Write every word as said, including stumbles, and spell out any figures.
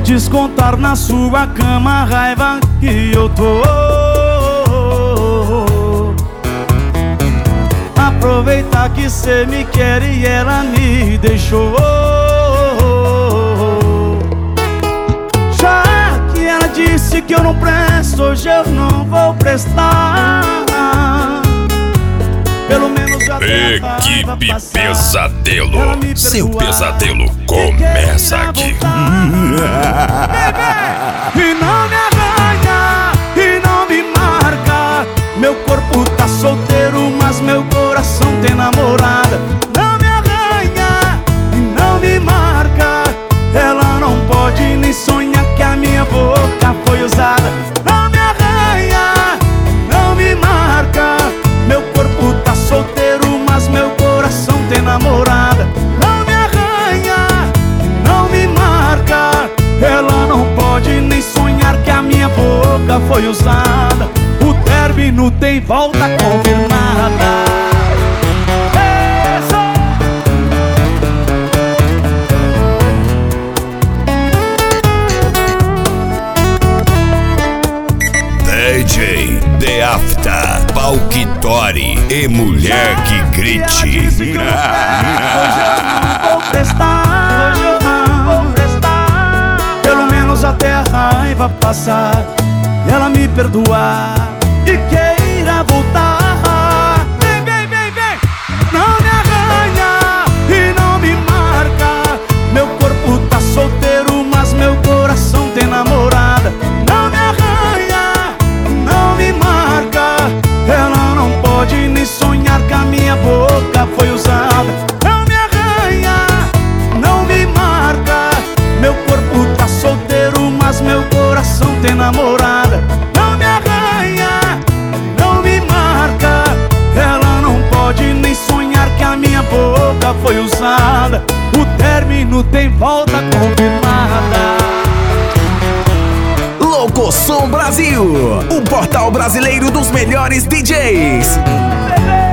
descontar na sua cama a raiva que eu tô. Aproveitar que cê me quer e ela me deixou. Já que ela disse que eu não presto, hoje eu não vou prestar. Pelo menos já Equipe Pesadelo, seu pesadelo começa aqui. E não me arranha, e não me marca. Meu corpo tá solteiro, mas meu coração tem namorada. Não me arranha, e não me marca. Ela não pode nem sonhar que a minha boca foi usada. Não me arranha, não me marca. Meu corpo tá solteiro, mas meu coração tem namorada. Não me arranha, não me marca. Ela não pode nem sonhar que a minha boca foi usada. O término tem volta confirmada. D J The After, Palquitori e Mulher que Grite. Hoje eu não vou prestar, hoje eu não vou prestar. Pelo menos até a raiva passar e ela me perdoar e queira voltar. Vem, vem, vem, vem. Não me arranha e não me marca. Meu corpo tá solteiro, mas meu coração tem namorada. Não me arranha, não me marca. Ela não pode nem sonhar que a minha boca foi usada. Não me arranha, não me marca. Meu corpo tá solteiro, mas meu coração tem namorada. Não me arranha, não me marca. Ela não pode nem sonhar que a minha boca foi usada. O término tem volta confirmada. Louco Som Brasil, o portal brasileiro dos melhores D Js.